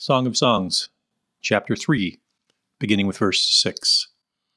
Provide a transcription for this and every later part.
Song of Songs, chapter 3, beginning with verse 6.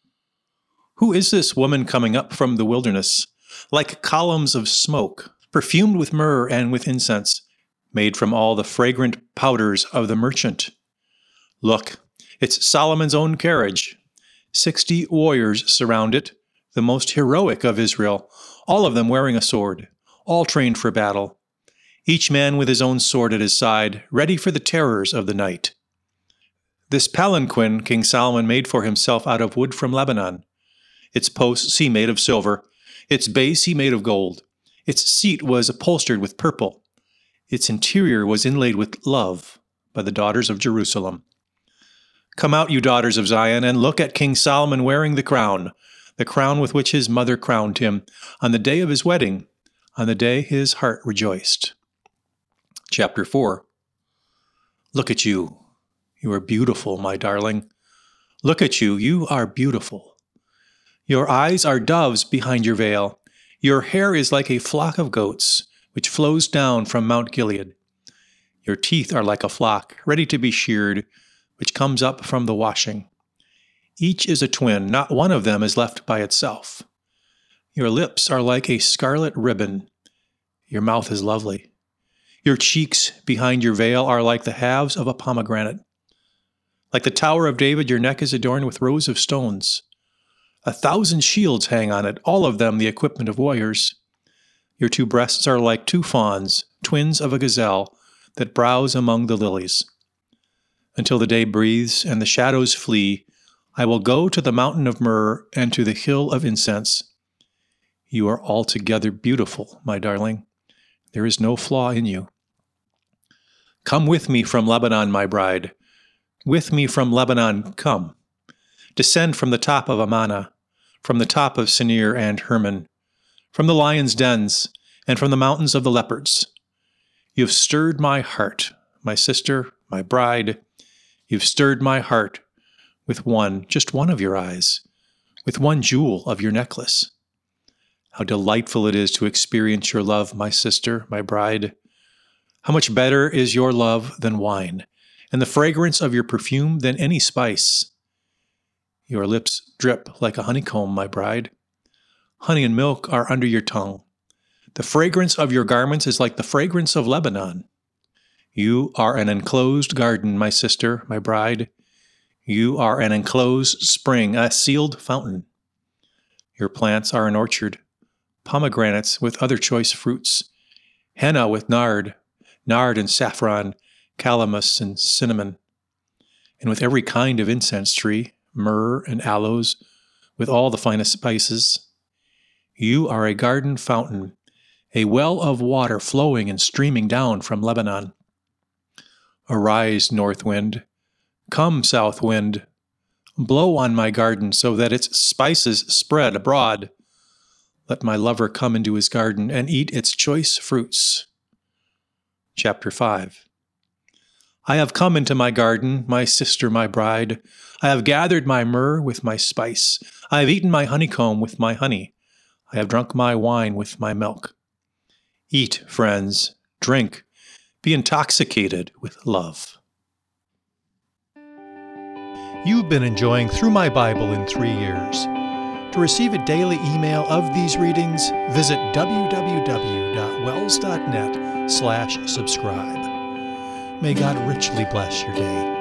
Who is this woman coming up from the wilderness, like columns of smoke, perfumed with myrrh and with incense, made from all the fragrant powders of the merchant? Look, it's Solomon's own carriage. 60 warriors surround it, the most heroic of Israel, all of them wearing a sword, all trained for battle, each man with his own sword at his side, ready for the terrors of the night. This palanquin King Solomon made for himself out of wood from Lebanon. Its posts he made of silver, its base he made of gold. Its seat was upholstered with purple. Its interior was inlaid with love by the daughters of Jerusalem. Come out, you daughters of Zion, and look at King Solomon wearing the crown with which his mother crowned him, on the day of his wedding, on the day his heart rejoiced. Chapter 4. Look at you. You are beautiful, my darling. Look at you. You are beautiful. Your eyes are doves behind your veil. Your hair is like a flock of goats, which flows down from Mount Gilead. Your teeth are like a flock, ready to be sheared, which comes up from the washing. Each is a twin, not one of them is left by itself. Your lips are like a scarlet ribbon. Your mouth is lovely. Your cheeks behind your veil are like the halves of a pomegranate. Like the Tower of David, your neck is adorned with rows of stones. 1,000 shields hang on it, all of them the equipment of warriors. Your 2 breasts are like 2 fawns, twins of a gazelle, that browse among the lilies. Until the day breathes and the shadows flee, I will go to the mountain of myrrh and to the hill of incense. You are altogether beautiful, my darling. There is no flaw in you. Come with me from Lebanon, my bride. With me from Lebanon, come. Descend from the top of Amana, from the top of Senir and Hermon, from the lions' dens, and from the mountains of the leopards. You have stirred my heart, my sister, my bride. You've stirred my heart with just one of your eyes, with one jewel of your necklace. How delightful it is to experience your love, my sister, my bride. How much better is your love than wine, and the fragrance of your perfume than any spice. Your lips drip like a honeycomb, my bride. Honey and milk are under your tongue. The fragrance of your garments is like the fragrance of Lebanon. You are an enclosed garden, my sister, my bride. You are an enclosed spring, a sealed fountain. Your plants are an orchard, pomegranates with other choice fruits, henna with nard and saffron, calamus and cinnamon, and with every kind of incense tree, myrrh and aloes, with all the finest spices. You are a garden fountain, a well of water flowing and streaming down from Lebanon. Arise, north wind. Come, south wind. Blow on my garden so that its spices spread abroad. Let my lover come into his garden and eat its choice fruits. Chapter 5. I have come into my garden, my sister, my bride. I have gathered my myrrh with my spice. I have eaten my honeycomb with my honey. I have drunk my wine with my milk. Eat, friends, drink, be intoxicated with love. You've been enjoying Through My Bible in 3 Years. To receive a daily email of these readings, visit www.wells.net/subscribe. May God richly bless your day.